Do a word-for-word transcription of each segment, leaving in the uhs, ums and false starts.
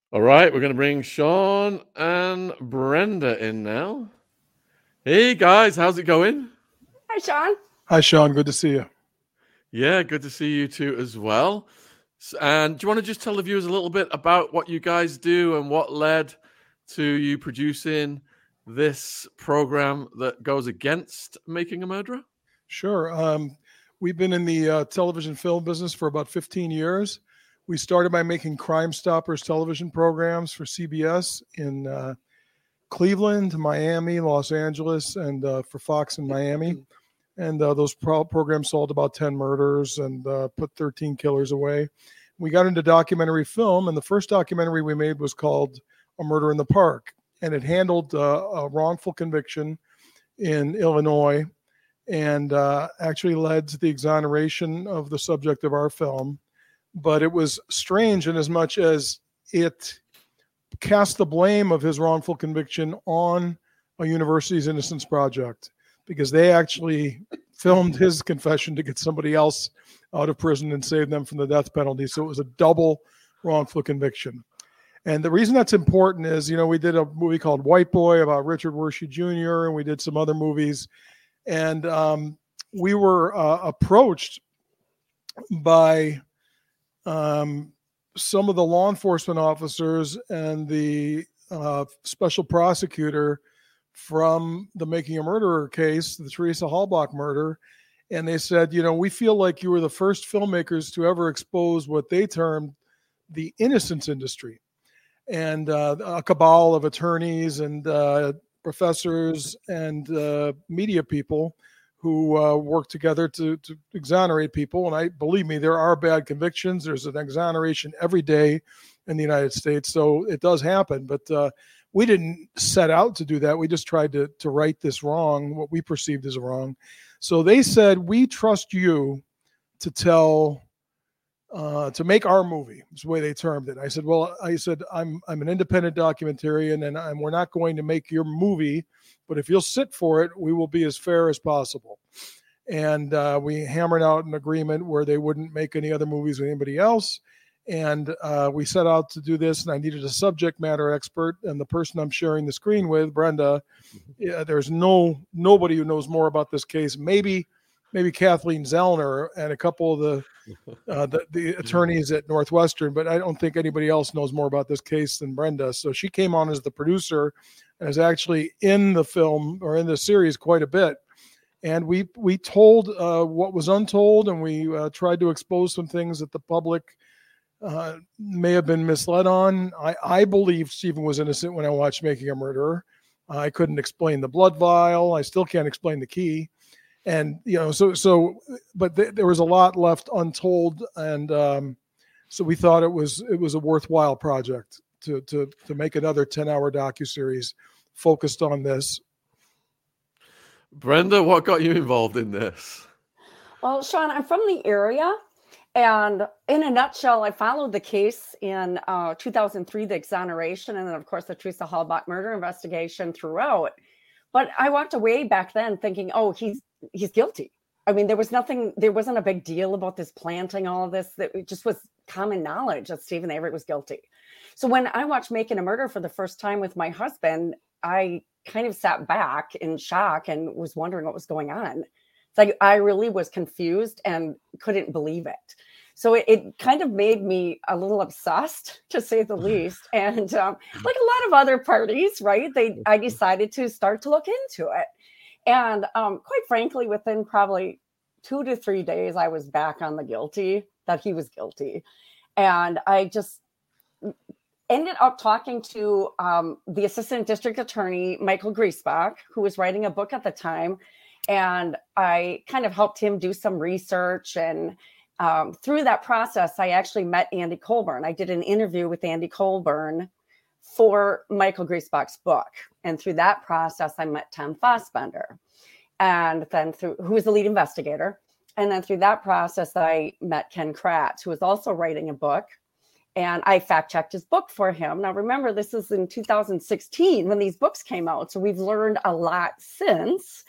All right, we're going to bring Sean and Brenda in now. Hey, guys, how's it going? Hi, Sean. Hi, Sean. Good to see you. Yeah, good to see you too as well. And do you want to just tell the viewers a little bit about what you guys do and what led to you producing this program that goes against Making a Murderer? Sure. Um, we've been in the uh, television film business for about fifteen years. We started by making Crime Stoppers television programs for C B S in uh, Cleveland, Miami, Los Angeles, and uh, for Fox in Miami. And uh, those pro- programs solved about ten murders and uh, put thirteen killers away. We got into documentary film, and the first documentary we made was called A Murder in the Park. And it handled uh, a wrongful conviction in Illinois and uh, actually led to the exoneration of the subject of our film. But it was strange in as much as it cast the blame of his wrongful conviction on a university's Innocence Project, because they actually filmed his confession to get somebody else out of prison and save them from the death penalty. So it was a double wrongful conviction. And the reason that's important is, you know, we did a movie called White Boy about Richard Wershe Junior, and we did some other movies. And um, we were uh, approached by um, some of the law enforcement officers and the uh, special prosecutor from the Making a Murderer case, the Teresa Halbach murder. And they said, you know, we feel like you were the first filmmakers to ever expose what they termed the innocence industry. And uh, a cabal of attorneys and uh, professors and uh, media people who uh, work together to, to exonerate people. And I believe me, there are bad convictions. There's an exoneration every day in the United States. So it does happen. But uh, we didn't set out to do that. We just tried to, to right this wrong, what we perceived as wrong. So they said, we trust you to tell Uh, to make our movie, is the way they termed it. I said, well, I said, I'm I'm an independent documentarian, and I'm, we're not going to make your movie, but if you'll sit for it, we will be as fair as possible. And uh, we hammered out an agreement where they wouldn't make any other movies with anybody else. And uh, we set out to do this, and I needed a subject matter expert. And the person I'm sharing the screen with, Brenda, yeah, there's no nobody who knows more about this case. Maybe maybe Kathleen Zellner and a couple of the Uh, the, the attorneys at Northwestern, but I don't think anybody else knows more about this case than Brenda. So she came on as the producer and is actually in the film or in the series quite a bit. And we we told uh, what was untold, and we uh, tried to expose some things that the public uh, may have been misled on. I, I believe Stephen was innocent when I watched Making a Murderer. I couldn't explain the blood vial. I still can't explain the key. And, you know, so, so, but th- there was a lot left untold. And um, so we thought it was, it was a worthwhile project to, to, to make another ten hour docuseries focused on this. Brenda, what got you involved in this? Well, Sean, I'm from the area. And in a nutshell, I followed the case in uh, two thousand three, the exoneration, and then, of course, the Teresa Halbach murder investigation throughout. But I walked away back then thinking, oh, he's he's guilty. I mean, there was nothing, there wasn't a big deal about this planting, all of this. That it just was common knowledge that Stephen Avery was guilty. So when I watched Making a Murder for the first time with my husband, I kind of sat back in shock and was wondering what was going on. It's like I really was confused and couldn't believe it. So it, it kind of made me a little obsessed, to say the least. And um, like a lot of other parties, right? They, I decided to start to look into it. And um, quite frankly, within probably two to three days, I was back on the guilty, that he was guilty. And I just ended up talking to um, the assistant district attorney, Michael Griesbach, who was writing a book at the time. And I kind of helped him do some research. And um, through that process, I actually met Andy Colburn. I did an interview with Andy Colburn for Michael Griesbach's book. And through that process, I met Tom Fassbender, and then through who was the lead investigator. And then through that process, I met Ken Kratz, who was also writing a book. And I fact-checked his book for him. Now, remember, this is in two thousand sixteen when these books came out. So we've learned a lot since.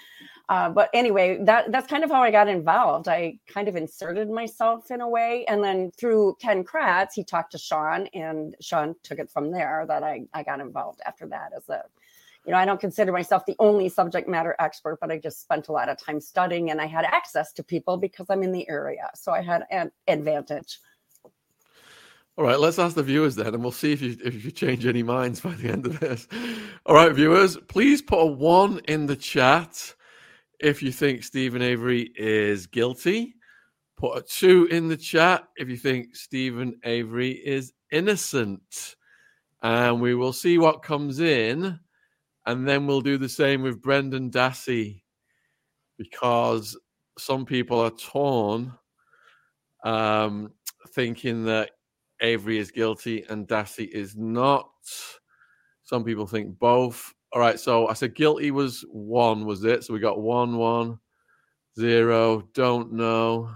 Uh, but anyway, that that's kind of how I got involved. I kind of inserted myself in a way. And then through Ken Kratz, he talked to Sean, and Sean took it from there that I, I got involved after that. As a, you know, I don't consider myself the only subject matter expert, but I just spent a lot of time studying, and I had access to people because I'm in the area. So I had an advantage. All right, let's ask the viewers then, and we'll see if you if you change any minds by the end of this. All right, viewers, please put a one in the chat if you think Steven Avery is guilty. Put a two in the chat if you think Steven Avery is innocent. And we will see what comes in. And then we'll do the same with Brendan Dassey, because some people are torn, um, thinking that Avery is guilty and Dassey is not. Some people think both. All right, so I said guilty was one, was it? So we got one, one, zero, don't know.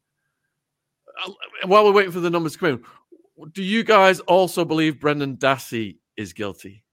While we're waiting for the numbers to come in, do you guys also believe Brendan Dassey is guilty?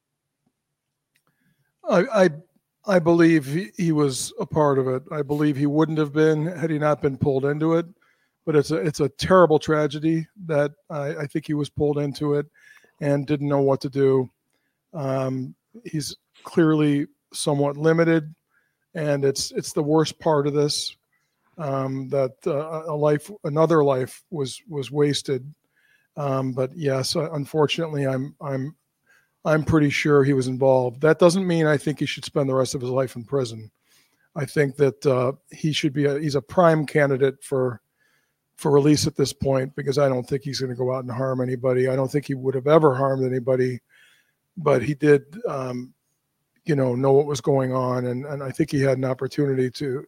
I I, I believe he, he was a part of it. I believe he wouldn't have been had he not been pulled into it. But it's a it's a terrible tragedy that I, I think he was pulled into it and didn't know what to do. Um, he's clearly somewhat limited, and it's it's the worst part of this, um, that uh, a life, another life was was wasted. Um, but yes, unfortunately, I'm I'm I'm pretty sure he was involved. That doesn't mean I think he should spend the rest of his life in prison. I think that uh, he should be a, he's a prime candidate for for release at this point, because I don't think he's going to go out and harm anybody. I don't think he would have ever harmed anybody. But he did, um, you know, know what was going on. And, and I think he had an opportunity to,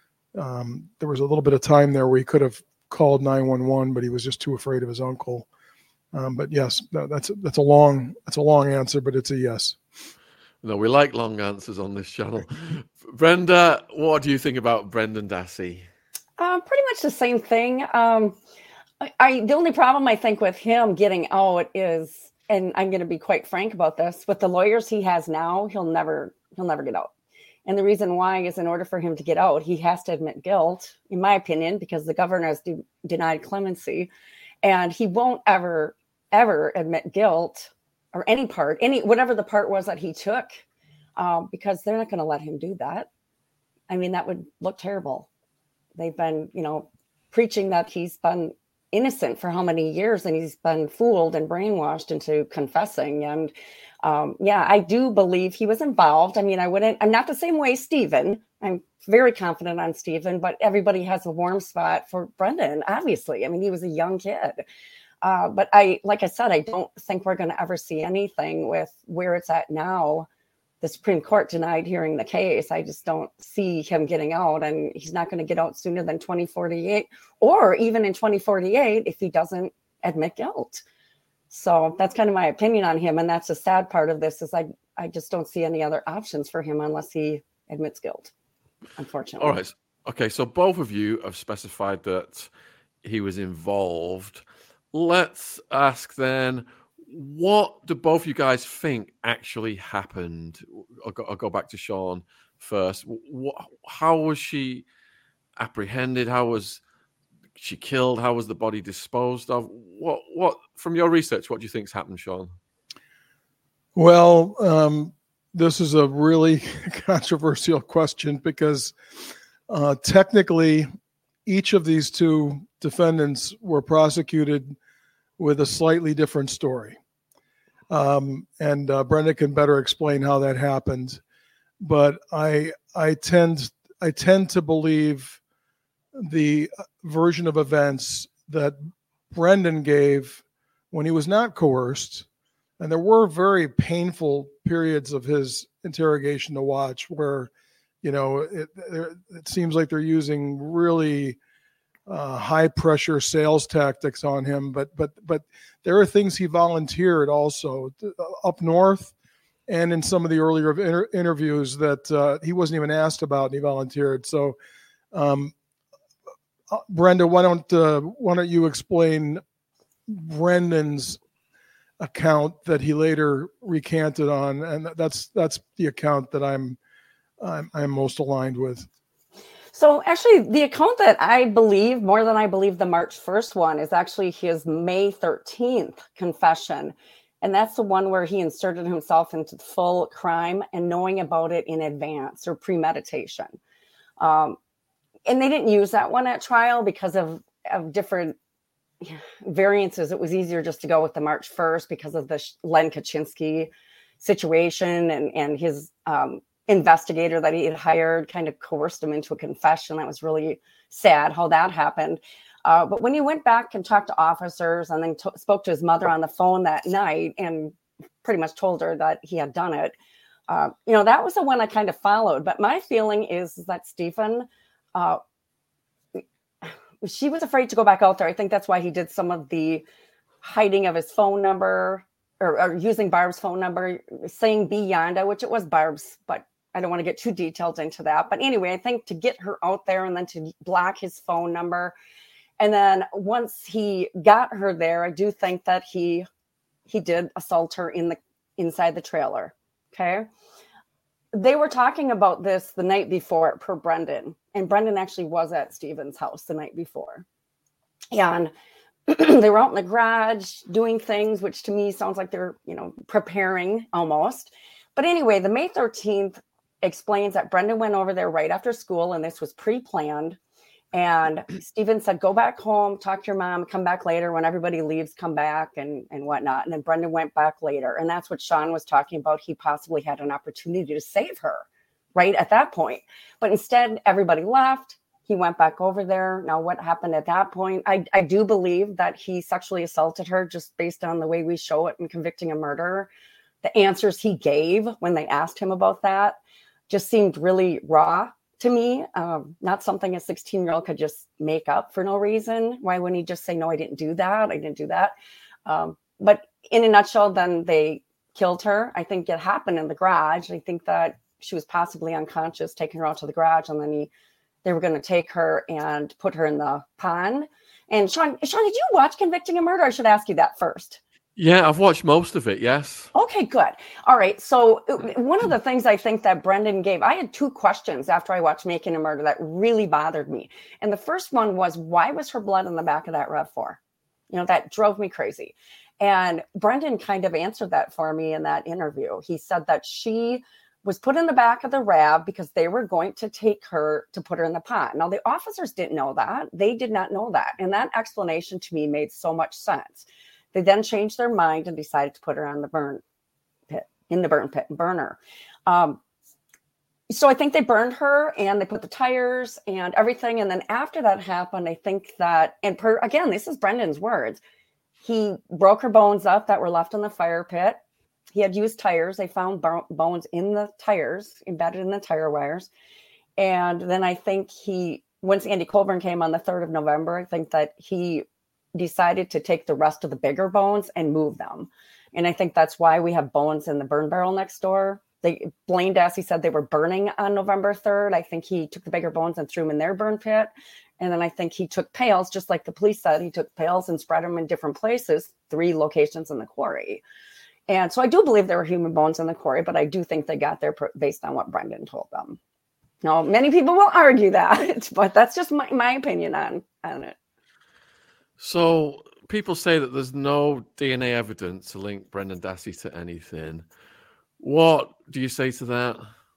um, there was a little bit of time there where he could have called nine one one, but he was just too afraid of his uncle. Um, but yes, that, that's, that's a long, that's a long answer, but it's a yes. No, we like long answers on this channel. Brenda, what do you think about Brendan Dassey? Uh, pretty much the same thing. Um, I, I the only problem I think with him getting out is, and I'm going to be quite frank about this, with the lawyers he has now, he'll never he'll never get out. And the reason why is, in order for him to get out, he has to admit guilt, in my opinion, because the governor has de- denied clemency, and he won't ever ever admit guilt or any part, any whatever the part was that he took, um, because they're not going to let him do that. I mean, that would look terrible. They've been, you know, preaching that he's been innocent for how many years, and he's been fooled and brainwashed into confessing. And um, yeah, I do believe he was involved. I mean, I wouldn't, I'm not the same way Steven. I'm very confident on Steven, but everybody has a warm spot for Brendan, obviously. I mean, he was a young kid. Uh, but I, like I said, I don't think we're going to ever see anything with where it's at now. The Supreme Court denied hearing the case. I just don't see him getting out, and he's not going to get out sooner than twenty forty-eight, or even in twenty forty-eight if he doesn't admit guilt. So that's kind of my opinion on him. And that's the sad part of this, is I, I just don't see any other options for him unless he admits guilt, unfortunately. All right. Okay. So both of you have specified that he was involved. Let's ask then, what do both you guys think actually happened? I'll go, I'll go back to Sean first. What, how was she apprehended? How was she killed? How was the body disposed of? What, what, from your research, what do you think's happened, Sean? Well, um, this is a really controversial question, because uh, technically each of these two defendants were prosecuted with a slightly different story. Um, and uh, Brenda can better explain how that happened. But I I tend I tend to believe the version of events that Brendan gave when he was not coerced. And there were very painful periods of his interrogation to watch where, you know, it, it seems like they're using really uh, high pressure sales tactics on him. But but but there are things he volunteered also up north and in some of the earlier inter- interviews that uh, he wasn't even asked about, and he volunteered. So, um, Brenda, why don't uh, why don't you explain Brendan's account that he later recanted on, and that's that's the account that I'm I'm, I'm most aligned with. So actually, the account that I believe more than I believe the March first one is actually his May thirteenth confession. And that's the one where he inserted himself into full crime and knowing about it in advance or premeditation. Um, and they didn't use that one at trial because of, of different variances. It was easier just to go with the March first because of the Len Kaczynski situation and, and his um, investigator that he had hired kind of coerced him into a confession. That was really sad how that happened. Uh, but when he went back and talked to officers and then t- spoke to his mother on the phone that night and pretty much told her that he had done it, uh, you know, that was the one I kind of followed. But my feeling is that Stephen, uh, she was afraid to go back out there. I think that's why he did some of the hiding of his phone number or, or using Barb's phone number, saying be Yonda, which it was Barb's, but I don't want to get too detailed into that. But anyway, I think to get her out there and then to block his phone number. And then once he got her there, I do think that he he did assault her in the inside the trailer. Okay. They were talking about this the night before per Brendan. And Brendan actually was at Stephen's house the night before. And they were out in the garage doing things, which to me sounds like they're, you know, preparing almost. But anyway, the May thirteenth explains that Brendan went over there right after school, and this was pre-planned. And Stephen said, go back home, talk to your mom, come back later. When everybody leaves, come back and, and whatnot. And then Brendan went back later. And that's what Sean was talking about. He possibly had an opportunity to save her right at that point. But instead, everybody left. He went back over there. Now, what happened at that point? I, I do believe that he sexually assaulted her just based on the way we show it in Convicting a Murderer. The answers he gave when they asked him about that just seemed really raw to me, um, not something a sixteen-year-old could just make up for no reason. Why wouldn't he just say, no, I didn't do that. I didn't do that. Um, but in a nutshell, then they killed her. I think it happened in the garage. I think that she was possibly unconscious, taking her out to the garage, and then he, they were going to take her and put her in the pond. And Sean, Sean, did you watch Convicting a Murderer? I should ask you that first. Yeah, I've watched most of it, yes. Okay, good. All right. So one of the things I think that Brendan gave, I had two questions after I watched Making a Murder that really bothered me. And the first one was, why was her blood in the back of that RAV four? You know, that drove me crazy. And Brendan kind of answered that for me in that interview. He said that she was put in the back of the RAV because they were going to take her to put her in the pot. Now, the officers didn't know that. They did not know that. And that explanation to me made so much sense. They then changed their mind and decided to put her on the burn pit, in the burn pit and burn her. Um, so I think they burned her and they put the tires and everything. And then after that happened, I think that, and per, again, this is Brendan's words, he broke her bones up that were left in the fire pit. He had used tires. They found bo- bones in the tires, embedded in the tire wires. And then I think he, once Andy Colburn came on the third of November, I think that he decided to take the rest of the bigger bones and move them. And I think that's why we have bones in the burn barrel next door. They, Blaine Dassey said they were burning on November third. I think he took the bigger bones and threw them in their burn pit. And then I think he took pails, just like the police said, he took pails and spread them in different places, three locations in the quarry. And so I do believe there were human bones in the quarry, but I do think they got there based on what Brendan told them. Now, many people will argue that, but that's just my, my opinion on, on it. So people say that there's no D N A evidence to link Brendan Dassey to anything. What do you say to that?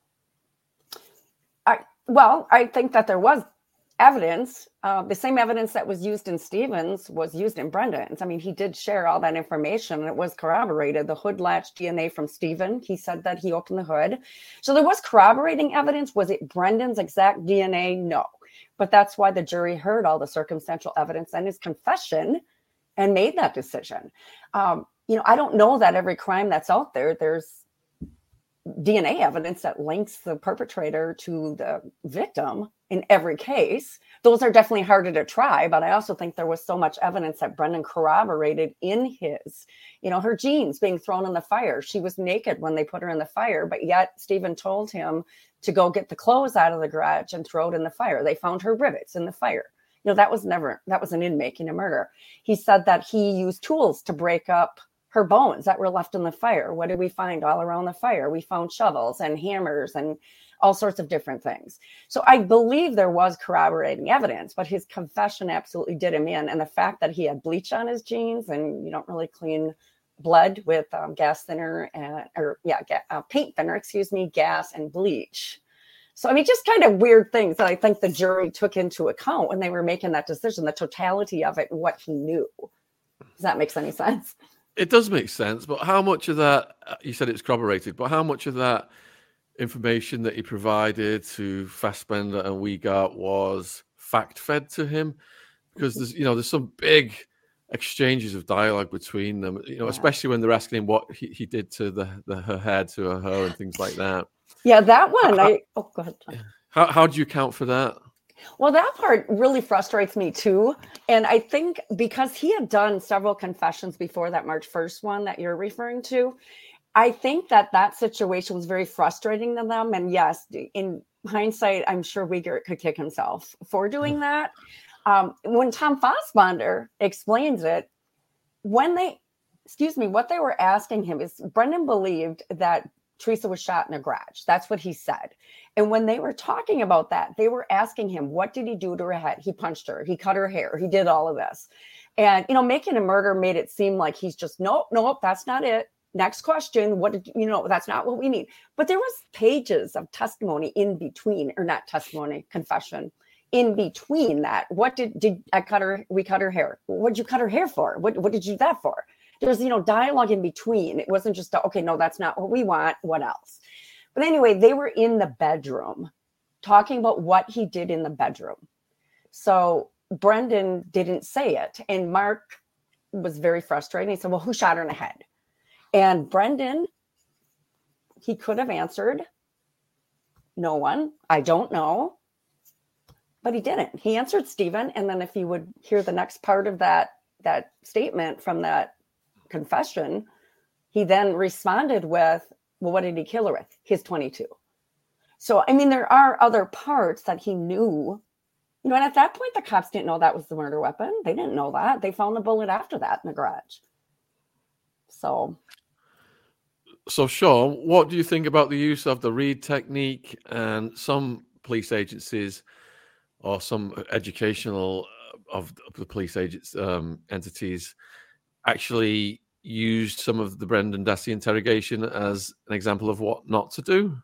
I, well, I think that there was evidence. Uh, the same evidence that was used in Stevens was used in Brendan's. I mean, he did share all that information and it was corroborated. The hood latch D N A from Steven, he said that he opened the hood. So there was corroborating evidence. Was it Brendan's exact D N A? No. But that's why the jury heard all the circumstantial evidence and his confession and made that decision. Um, you know, I don't know that every crime that's out there, there's D N A evidence that links the perpetrator to the victim in every case. Those are definitely harder to try, but I also think there was so much evidence that Brendan corroborated in his, you know, her jeans being thrown in the fire. She was naked when they put her in the fire, but yet Stephen told him to go get the clothes out of the garage and throw it in the fire. They found her rivets in the fire. You know, that was never, that was an in Making a Murder. He said that he used tools to break up her bones that were left in the fire. What did we find all around the fire? We found shovels and hammers and all sorts of different things. So I believe there was corroborating evidence, but his confession absolutely did him in. And the fact that he had bleach on his jeans, and you don't really clean blood with um, gas thinner and, or yeah, ga- uh, paint thinner, excuse me, gas and bleach. So, I mean, just kind of weird things that I think the jury took into account when they were making that decision, the totality of it and what he knew. Does that make any sense? It does make sense, but how much of that, you said it's corroborated, but how much of that information that he provided to Fassbender and Wiegert was fact-fed to him? Because there's, you know, there's some big exchanges of dialogue between them, you know, yeah. especially when they're asking him what he, he did to the, the her hair, to her, her and things like that. Yeah, that one. How, I oh, go ahead. How how do you account for that? Well, that part really frustrates me too, and I think because he had done several confessions before that March first one that you're referring to, I think that that situation was very frustrating to them. And yes, in hindsight, I'm sure Wiegert could kick himself for doing that. Um, when Tom Fassbender explains it, when they, excuse me, what they were asking him is Brendan believed that Teresa was shot in a garage. That's what he said. And when they were talking about that, they were asking him, what did he do to her head? He punched her. He cut her hair. He did all of this. And, you know, making a murder made it seem like he's just, nope, nope, that's not it. Next question. What did you know? That's not what we need. But there was pages of testimony in between, or not testimony, confession in between that. What did, did I cut her? We cut her hair. What did you cut her hair for? What, what did you do that for? There's, you know, dialogue in between. It wasn't just, a, okay, no, that's not what we want. What else? But anyway, they were in the bedroom talking about what he did in the bedroom. So Brendan didn't say it. And Mark was very frustrated. He said, well, who shot her in the head? And Brendan, he could have answered, no one. I don't know. But he didn't. He answered Stephen. And then if you would hear the next part of that, that statement from that confession, he then responded with, well, what did he kill her with? His twenty-two. So, I mean, there are other parts that he knew, you know, and at that point, the cops didn't know that was the murder weapon. They didn't know that. They found the bullet after that in the garage. So. So, Sean, what do you think about the use of the Reid technique? And some police agencies or some educational of the police agents, um, entities actually used some of the Brendan Dassey interrogation as an example of what not to do?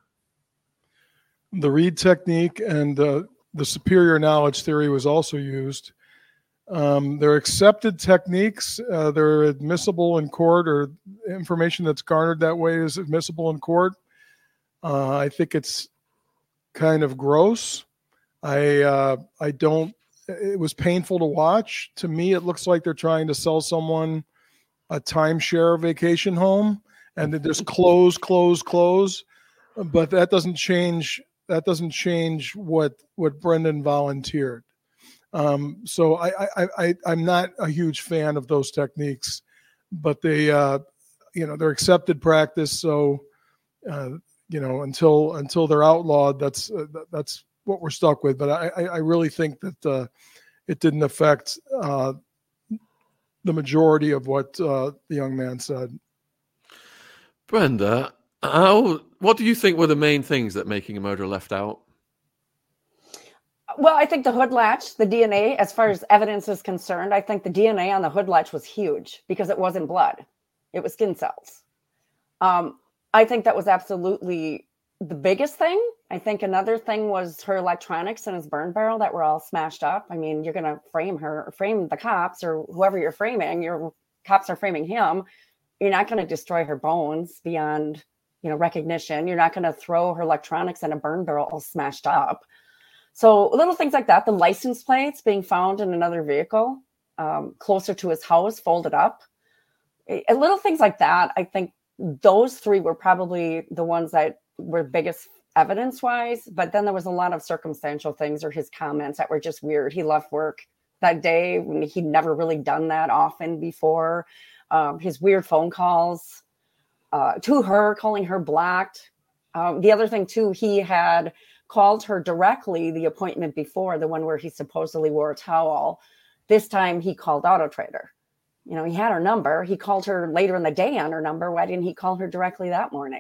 The Reid technique and uh, the superior knowledge theory was also used. Um, they're accepted techniques. Uh, they're admissible in court, or information that's garnered that way is admissible in court. Uh, I think it's kind of gross. I uh, I don't. It was painful to watch. To me, it looks like they're trying to sell someone a timeshare vacation home, and they just close, close, close. But that doesn't change. That doesn't change what what Brendan volunteered. Um, so I, I, I, I'm not a huge fan of those techniques, but they, uh, you know, they're accepted practice. So, uh, you know, until until they're outlawed, that's uh, that's what we're stuck with. But I, I really think that uh, it didn't affect uh, the majority of what uh, the young man said. Brenda, how, what do you think were the main things that Making a Murderer left out? Well, I think the hood latch, the D N A, as far as evidence is concerned, I think the D N A on the hood latch was huge because it wasn't blood. It was skin cells. Um, I think that was absolutely the biggest thing. I think another thing was her electronics in his burn barrel that were all smashed up. I mean, you're going to frame her, frame the cops or whoever you're framing. Your cops are framing him. You're not going to destroy her bones beyond, you know, recognition. You're not going to throw her electronics in a burn barrel all smashed up. So little things like that, the license plates being found in another vehicle um, closer to his house, folded up. It, little things like that. I think those three were probably the ones that were biggest evidence-wise. But then there was a lot of circumstantial things or his comments that were just weird. He left work that day when he'd never really done that often before. Um, his weird phone calls uh, to her, calling her blocked. Um, the other thing, too, he had called her directly the appointment before, the one where he supposedly wore a towel. This time he called Auto Trader. You know, he had her number. He called her later in the day on her number. Why didn't he call her directly that morning?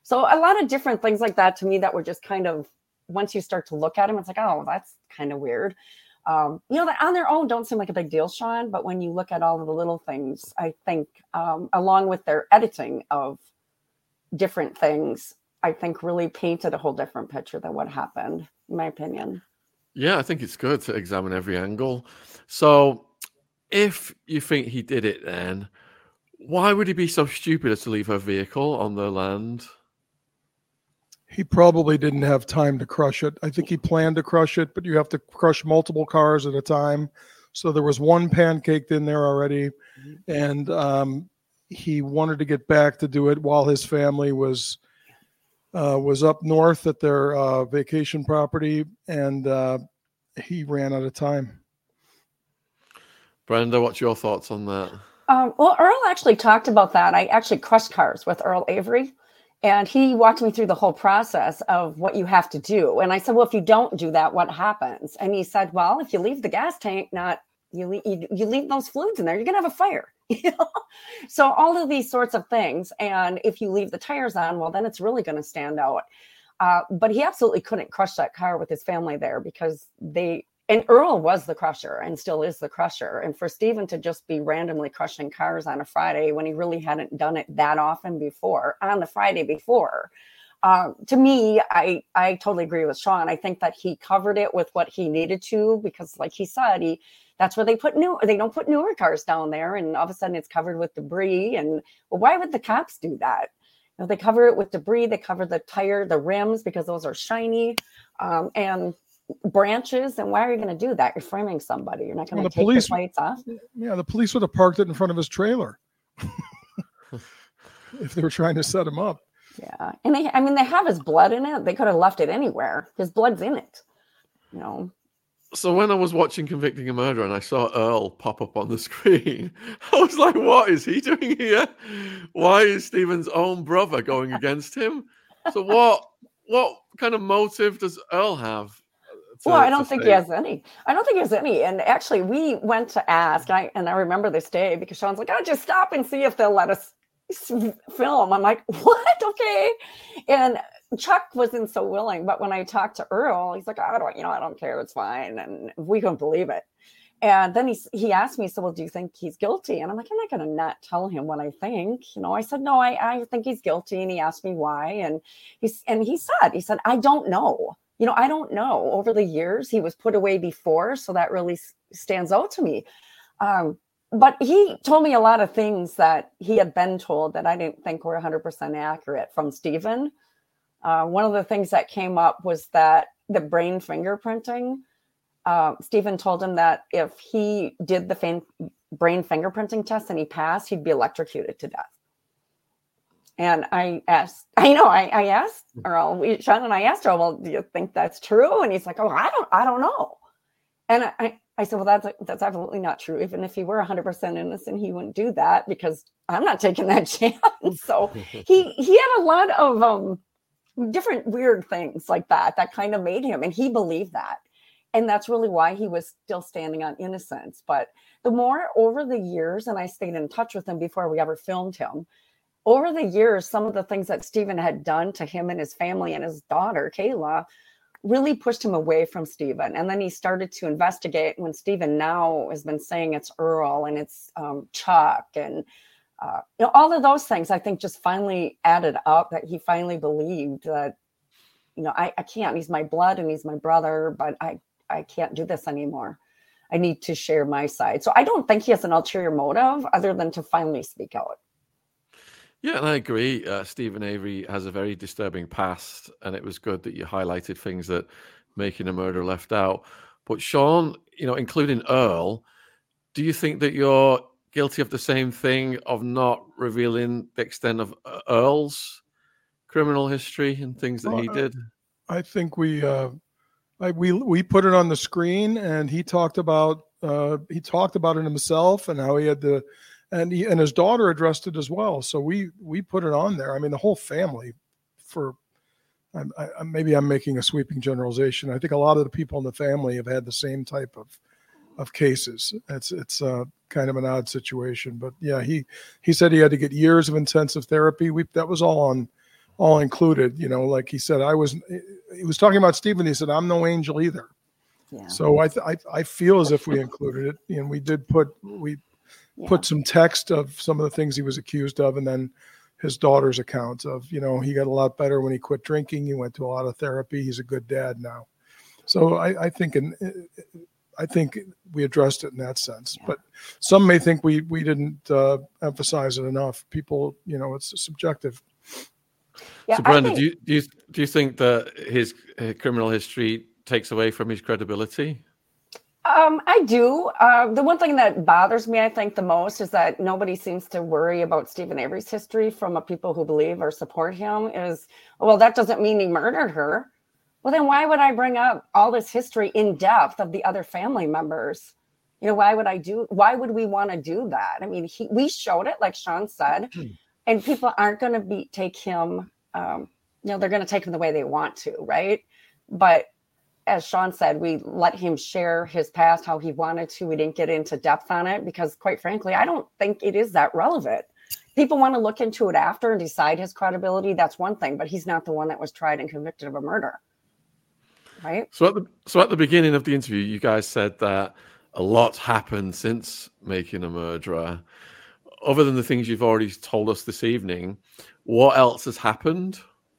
So a lot of different things like that to me that were just kind of, once you start to look at them, it's like, oh, that's kind of weird. Um, you know, that on their own don't seem like a big deal, Sean, but when you look at all of the little things, I think, um, along with their editing of different things, I think really painted a whole different picture than what happened, in my opinion. Yeah, I think it's good to examine every angle. So if you think he did it then, why would he be so stupid as to leave her vehicle on the land? He probably didn't have time to crush it. I think he planned to crush it, but you have to crush multiple cars at a time. So there was one pancaked in there already. And um, he wanted to get back to do it while his family was uh, was up north at their uh, vacation property. And uh, he ran out of time. Brenda, what's your thoughts on that? Um, well, Earl actually talked about that. I actually crushed cars with Earl Avery. And he walked me through the whole process of what you have to do. And I said, well, if you don't do that, what happens? And he said, well, if you leave the gas tank, not you leave, you, you leave those fluids in there, you're going to have a fire. You know? So all of these sorts of things. And if you leave the tires on, well, then it's really going to stand out. Uh, but he absolutely couldn't crush that car with his family there because they, and Earl was the crusher and still is the crusher. And for Stephen to just be randomly crushing cars on a Friday when he really hadn't done it that often before, on the Friday before, uh, to me, I, I totally agree with Sean. I think that he covered it with what he needed to, because like he said, he that's where they put new, they don't put newer cars down there. And all of a sudden it's covered with debris. And well, why would the cops do that? You know, they cover it with debris. They cover the tire, the rims, because those are shiny. Um, and branches, and why are you going to do that? You're framing somebody. You're not going to take police, the plates off. Yeah, the police would have parked it in front of his trailer if they were trying to set him up. Yeah, and they, I mean, they have his blood in it. They could have left it anywhere. His blood's in it. You know. So when I was watching Convicting a Murderer and I saw Earl pop up on the screen, I was like, what is he doing here? Why is Stephen's own brother going against him? So what? What kind of motive does Earl have? To, well, I don't think say. he has any. I don't think he has any. And actually, we went to ask, and I, and I remember this day because Sean's like, "Oh, just stop and see if they'll let us film." I'm like, "What? Okay." And Chuck wasn't so willing, but when I talked to Earl, he's like, "I don't, you know, I don't care. It's fine." And we couldn't believe it. And then he he asked me, "So, well, do you think he's guilty?" And I'm like, "I'm not going to not tell him what I think." You know, I said, "No, I I think he's guilty." And he asked me why, and he's and he said, he said, "I don't know." You know, I don't know. Over the years, he was put away before, so that really s- stands out to me. Um, but he told me a lot of things that he had been told that I didn't think were one hundred percent accurate from Stephen. Uh, one of the things that came up was that the brain fingerprinting, uh, Stephen told him that if he did the fan- brain fingerprinting test and he passed, he'd be electrocuted to death. And I asked, I know, I, I asked Earl, we, Sean and I asked Earl, well, do you think that's true? And he's like, oh, I don't, I don't know. And I, I said, well, that's, that's absolutely not true. Even if he were one hundred percent innocent, he wouldn't do that because I'm not taking that chance. So he, he had a lot of um, different weird things like that, that kind of made him, and he believed that. And that's really why he was still standing on innocence. But the more over the years, and I stayed in touch with him before we ever filmed him, over the years, some of the things that Stephen had done to him and his family and his daughter, Kayla, really pushed him away from Stephen. And then he started to investigate when Stephen now has been saying it's Earl and it's um, Chuck and uh, you know, all of those things, I think just finally added up that he finally believed that, you know, I, I can't, he's my blood and he's my brother, but I, I can't do this anymore. I need to share my side. So I don't think he has an ulterior motive other than to finally speak out. Yeah, and I agree. Uh, Stephen Avery has a very disturbing past, and it was good that you highlighted things that Making a Murderer left out. But Sean, you know, including Earl, do you think that you're guilty of the same thing of not revealing the extent of Earl's criminal history and things that well, he did? I think we uh, I, we we put it on the screen, and he talked about uh, he talked about it himself and how he had the. And he, and his daughter addressed it as well. So we we put it on there. I mean, the whole family. For I, I, maybe I'm making a sweeping generalization. I think a lot of the people in the family have had the same type of of cases. It's it's uh, kind of an odd situation, but yeah, he he said he had to get years of intensive therapy. We that was all on all included. You know, like he said, I was. He was talking about Stephen. He said, "I'm no angel either." Yeah. So I, th- I I feel as if we included it, and we did put we Yeah. put some text of some of the things he was accused of, and then his daughter's account of, you know, he got a lot better when he quit drinking. He went to a lot of therapy. He's a good dad now. So I, I think in, I think we addressed it in that sense. Yeah. But some may think we we didn't uh, emphasize it enough. People, you know, it's subjective. Yeah, So, I Brenda, think- do you do you do you think that his uh, criminal history takes away from his credibility? Um, I do. Uh, the one thing that bothers me, I think, the most is that nobody seems to worry about Stephen Avery's history from a people who believe or support him. Is, well, that doesn't mean he murdered her. Well, then why would I bring up all this history in depth of the other family members? You know, why would I do? Why would we want to do that? I mean, he, we showed it, like Sean said, and people aren't going to be take him. Um, you know, they're going to take him the way they want to, right? But as Sean said, we let him share his past how he wanted to. We didn't get into depth on it because, quite frankly, I don't think it is that relevant. People want to look into it after and decide his credibility. That's one thing, but he's not the one that was tried and convicted of a murder, right? So at the so at the beginning of the interview, you guys said that a lot happened since Making a Murderer. Other than the things you've already told us this evening, what else has happened?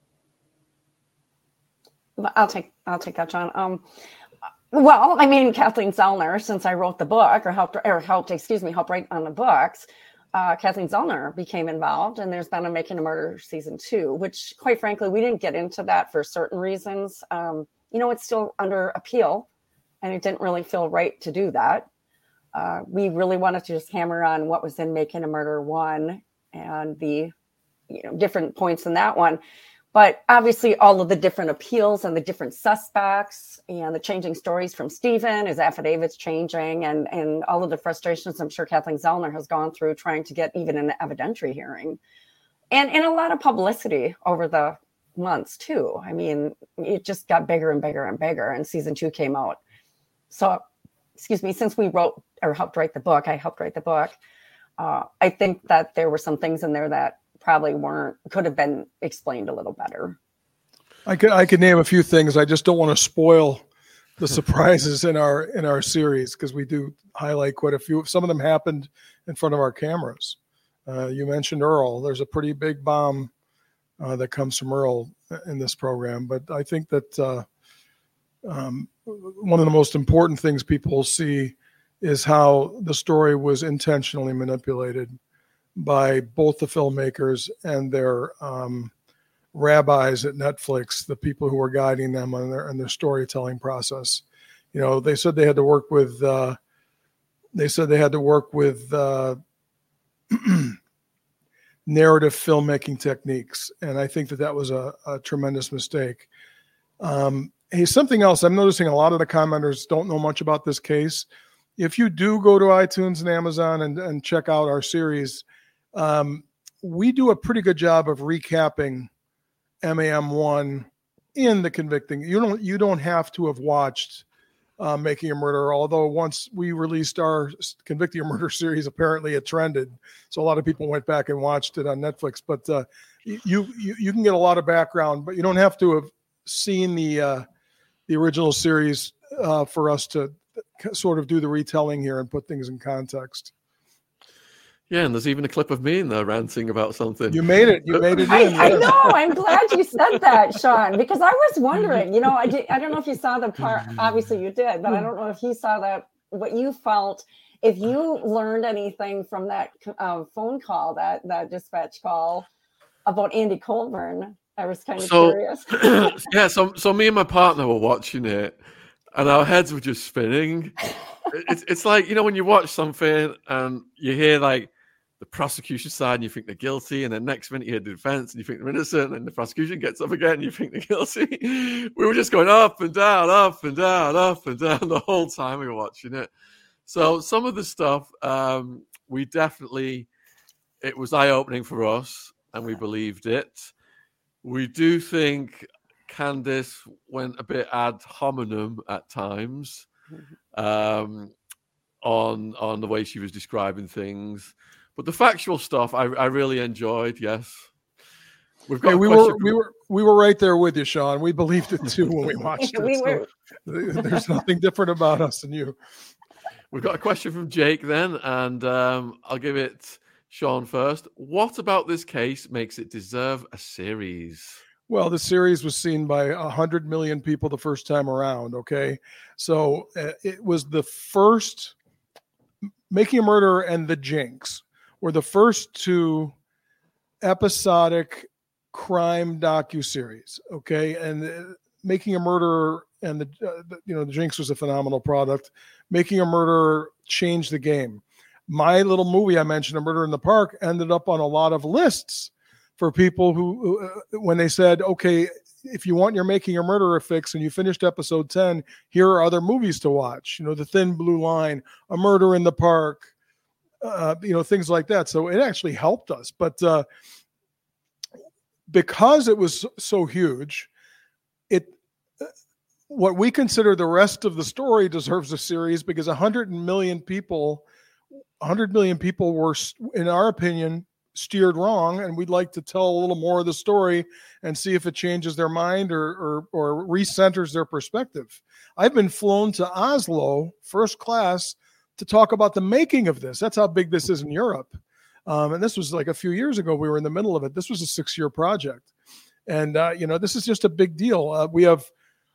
I'll take I'll take that, John. Um, well, I mean, Kathleen Zellner, since I wrote the book or helped or helped, excuse me, helped write on the books, uh, Kathleen Zellner became involved, and there's been a Making a Murderer season two, which, quite frankly, we didn't get into that for certain reasons. Um, you know, it's still under appeal, and it didn't really feel right to do that. Uh, we really wanted to just hammer on what was in Making a Murderer one and the, you know, different points in that one. But obviously, all of the different appeals and the different suspects and the changing stories from Stephen, his affidavits changing, and, and all of the frustrations I'm sure Kathleen Zellner has gone through trying to get even an evidentiary hearing. And, and a lot of publicity over the months, too. I mean, it just got bigger and bigger and bigger, and season two came out. So, excuse me, since we wrote or helped write the book, I helped write the book, uh, I think that there were some things in there that probably weren't, could have been explained a little better. I could I could name a few things. I just don't want to spoil the surprises in our in our series because we do highlight quite a few. Some of them happened in front of our cameras. Uh, you mentioned Earl. There's a pretty big bomb uh, that comes from Earl in this program. But I think that uh, um, one of the most important things people will see is how the story was intentionally manipulated by both the filmmakers and their um, rabbis at Netflix, the people who were guiding them on their, on their storytelling process. You know, they said they had to work with, uh, they said they had to work with uh, narrative filmmaking techniques. And I think that that was a, a tremendous mistake. Um, hey, something else, I'm noticing a lot of the commenters don't know much about this case. If you do go to iTunes and Amazon and, and check out our series, Um, we do a pretty good job of recapping M A M one in the convicting. You don't you don't have to have watched uh, Making a Murderer, although once we released our Convicting a Murder series, apparently it trended. So a lot of people went back and watched it on Netflix. But uh, you, you you can get a lot of background, but you don't have to have seen the uh, the original series uh, for us to sort of do the retelling here and put things in context. Yeah, and there's even a clip of me in there ranting about something. You made it. You made it in. I, I yes. know. I'm glad you said that, Sean, because I was wondering, you know, I did, I don't know if you saw the part, obviously you did, but I don't know if you saw that, what you felt, if you learned anything from that uh, phone call, that, that dispatch call about Andy Colburn. I was kind of So, curious. yeah, so so me and my partner were watching it, and our heads were just spinning. It's it's like, you know, when you watch something and you hear like the prosecution side and you think they're guilty, and then next minute you hear the defense and you think they're innocent, and the prosecution gets up again and you think they're guilty. We were just going up and down, up and down, up and down the whole time we were watching it. So some of the stuff, um, we definitely, it was eye-opening for us, and we believed it. We do think Candice went a bit ad hominem at times um, on on the way she was describing things. But the factual stuff I, I really enjoyed, yes. We've got Hey, a we question were from- we were we were right there with you, Sean. We believed it too when we watched it. We so were- there's nothing different about us and you. We've got a question from Jake then, and um, I'll give it Sean first. What about this case makes it deserve a series? Well, the series was seen by a hundred million people the first time around. Okay, so uh, it was the first. Making a Murderer and The Jinx were the first two episodic crime docuseries. Okay, and uh, Making a Murderer and the, uh, the you know The Jinx was a phenomenal product. Making a Murderer changed the game. My little movie I mentioned, A Murder in the Park, ended up on a lot of lists for people who, uh, when they said, okay, if you want your Making a Murderer fix and you finished episode ten, here are other movies to watch. You know, The Thin Blue Line, A Murder in the Park, uh, you know, things like that. So it actually helped us. But uh, because it was so huge, it what we consider the rest of the story deserves a series because one hundred million people, one hundred million people were, in our opinion, steered wrong, and we'd like to tell a little more of the story and see if it changes their mind or or, or recenters their perspective. I've been flown to Oslo first class to talk about the making of this. That's how big this is in Europe. Um, and this was like a few years ago. We were in the middle of it. This was a six-year project. And, uh, you know, this is just a big deal. Uh, we have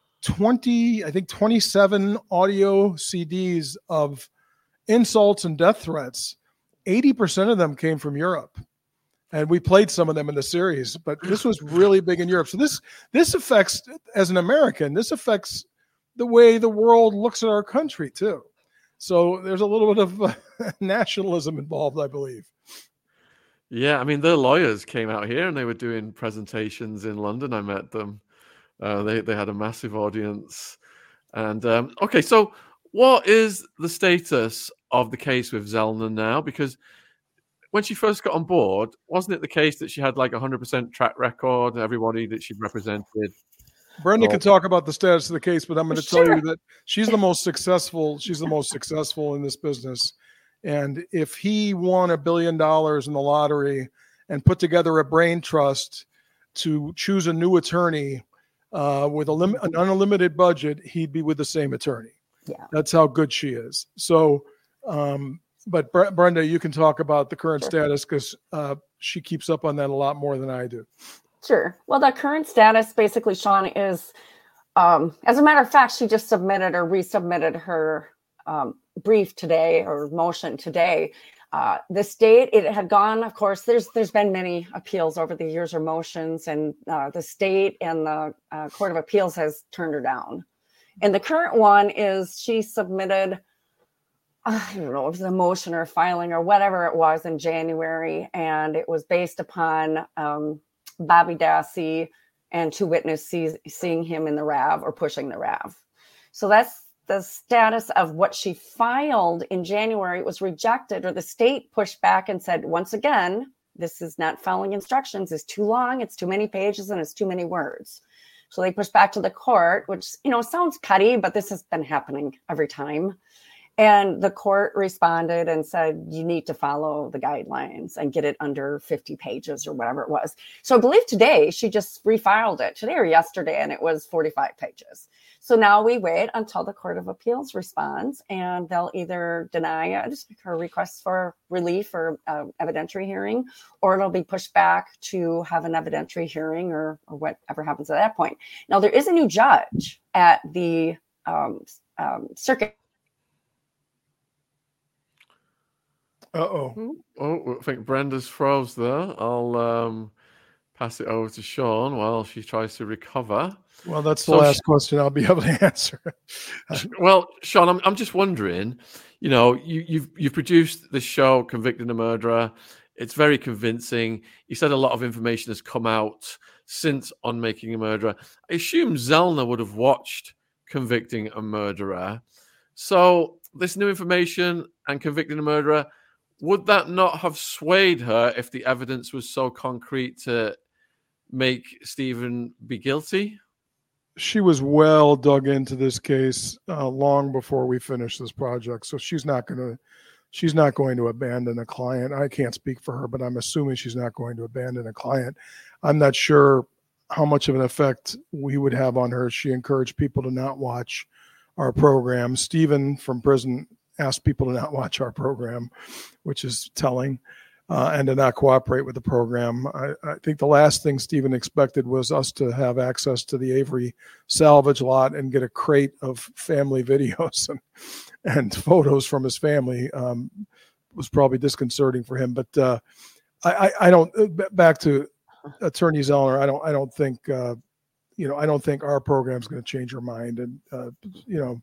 twenty, I think twenty-seven audio C Ds of insults and death threats. eighty percent of them came from Europe. And we played some of them in the series, but this was really big in Europe. So this this affects, as an American, this affects the way the world looks at our country too. So there's a little bit of uh, nationalism involved, I believe. Yeah, I mean, their lawyers came out here and they were doing presentations in London. I met them. Uh, they they had a massive audience. And um, okay, so what is the status of the case with Zellner now? Because when she first got on board, wasn't it the case that she had like a hundred percent track record? Everybody that she represented. Brenda Oh. can talk about the status of the case, but I'm going to tell Sure. you that she's the most successful. She's the most successful in this business. And if he won a billion dollars in the lottery and put together a brain trust to choose a new attorney uh, with a lim- an unlimited budget, he'd be with the same attorney. Yeah. That's how good she is. So, um, but Bre- Brenda, you can talk about the current Sure. status because uh, she keeps up on that a lot more than I do. Sure. Well, the current status, basically, Sean, is, um, as a matter of fact, she just submitted or resubmitted her um, brief today or motion today. Uh, the state, it had gone, of course, there's there's been many appeals over the years or motions, and uh, the state and the uh, Court of Appeals has turned her down. And the current one is she submitted, I don't know, it was a motion or filing or whatever it was in January, and it was based upon um, Bobby Dassey and two witnesses seeing him in the R A V or pushing the R A V. So that's the status of what she filed in January. It was rejected, or the state pushed back and said, once again, this is not following instructions. It's too long. It's too many pages and it's too many words. So they pushed back to the court, which, you know, sounds petty, but this has been happening every time. And the court responded and said, you need to follow the guidelines and get it under fifty pages or whatever it was. So I believe today she just refiled it today or yesterday, and it was forty-five pages. So now we wait until the Court of Appeals responds, and they'll either deny it, her request for relief or uh, evidentiary hearing, or it'll be pushed back to have an evidentiary hearing or, or whatever happens at that point. Now, there is a new judge at the um, um, circuit. Uh-oh. Oh, I think Brenda's froze there. I'll um, pass it over to Sean while she tries to recover. Well, that's the So last she- question I'll be able to answer. Well, Sean, I'm I'm just wondering, you know, you, you've you've produced the show Convicting a Murderer. It's very convincing. You said a lot of information has come out since on Making a Murderer. I assume Zellner would have watched Convicting a Murderer. So this new information and Convicting a Murderer, would that not have swayed her if the evidence was so concrete to make Stephen be guilty? She was well dug into this case uh, long before we finished this project, so she's not going to she's not going to abandon a client. I can't speak for her, but I'm assuming she's not going to abandon a client. I'm not sure how much of an effect we would have on her. She encouraged people to not watch our program. Stephen from prison asked people to not watch our program, which is telling, uh, and to not cooperate with the program. I, I think the last thing Stephen expected was us to have access to the Avery salvage lot and get a crate of family videos and, and photos from his family. Um, was probably disconcerting for him. But uh, I, I, I don't, back to Attorney Zellner, I don't, I don't think, uh, you know, I don't think our program is going to change her mind. And, uh, you know,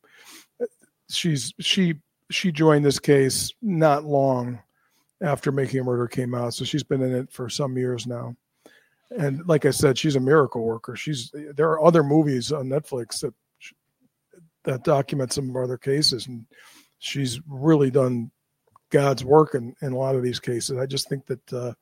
she's, she, she joined this case not long after Making a Murder came out. So she's been in it for some years now. And like I said, she's a miracle worker. She's, there are other movies on Netflix that, that document some of our other cases. And she's really done God's work in, in a lot of these cases. I just think that, uh,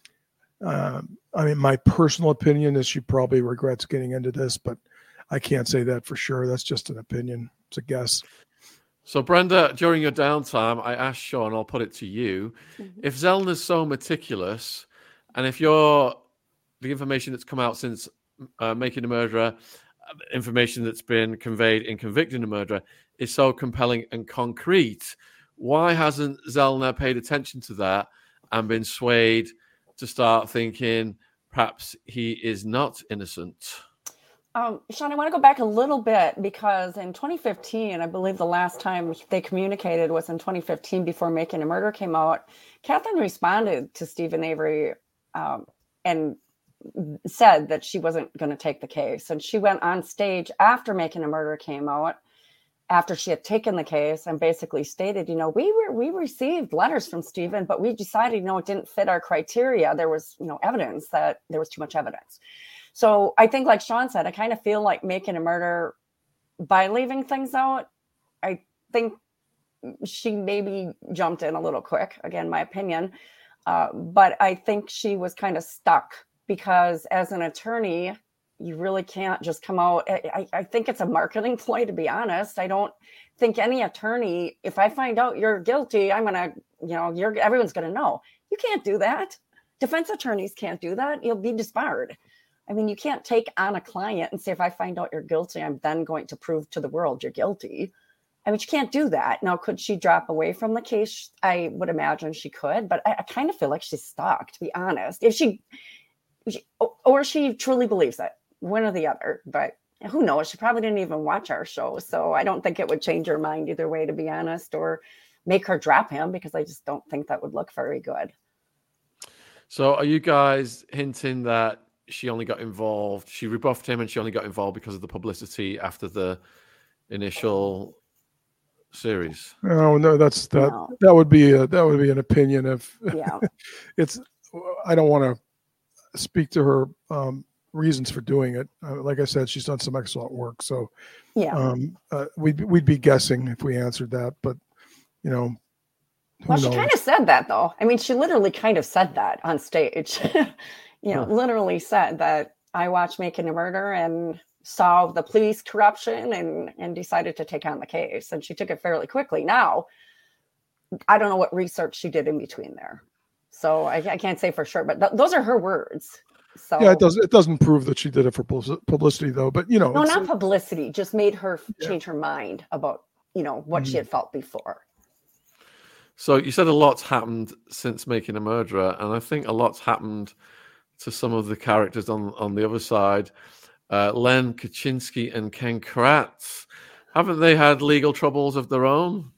uh, I mean, my personal opinion is she probably regrets getting into this, but I can't say that for sure. That's just an opinion. It's a guess. So, Brenda, during your downtime, I asked Sean, I'll put it to you, mm-hmm. if Zellner's so meticulous, and if you're the information that's come out since uh, Making a Murderer, information that's been conveyed in Convicting a Murderer, is so compelling and concrete, why hasn't Zellner paid attention to that and been swayed to start thinking perhaps he is not innocent? Um, Sean, I want to go back a little bit because in twenty fifteen, I believe the last time they communicated was in twenty fifteen before Making a Murder came out. Catherine responded to Steven Avery um, and said that she wasn't going to take the case. And she went on stage after Making a Murder came out, after she had taken the case, and basically stated, you know, we were we received letters from Steven, but we decided, you know, it didn't fit our criteria. There was, you know, evidence that there was too much evidence. So I think, like Sean said, I kind of feel like Making a Murder, by leaving things out, I think she maybe jumped in a little quick, again, my opinion. Uh, but I think she was kind of stuck because as an attorney, you really can't just come out. I, I think it's a marketing ploy, to be honest. I don't think any attorney, if I find out you're guilty, I'm going to, you know, you're everyone's going to know. You can't do that. Defense attorneys can't do that. You'll be disbarred. I mean, you can't take on a client and say, if I find out you're guilty, I'm then going to prove to the world you're guilty. I mean, you can't do that. Now, could she drop away from the case? I would imagine she could, but I, I kind of feel like she's stuck, to be honest. If she, if she, or she truly believes it, one or the other, but who knows? She probably didn't even watch our show. So I don't think it would change her mind either way, to be honest, or make her drop him, because I just don't think that would look very good. So are you guys hinting that she only got involved, she rebuffed him and she only got involved because of the publicity after the initial series? No, no, that's that. No. That would be a, that would be an opinion. If yeah, it's, I don't want to speak to her um, reasons for doing it. Uh, like I said, she's done some excellent work. So yeah, um, uh, we'd we'd be guessing if we answered that. But you know, who well, she knows? kind of said that though. I mean, she literally kind of said that on stage. you know, Huh. literally said that I watched Making a Murder and saw the police corruption and and decided to take on the case. And she took it fairly quickly. Now, I don't know what research she did in between there. So I, I can't say for sure, but th- those are her words. So Yeah, it doesn't. It doesn't prove that she did it for pub- publicity, though. But you know, no, it's- not publicity, just made her Yeah. change her mind about, you know, what she Mhm. had felt before. So you said a lot's happened since Making a Murderer, and I think a lot's happened to some of the characters on, on the other side. Uh, Len Kaczynski and Ken Kratz. Haven't they had legal troubles of their own?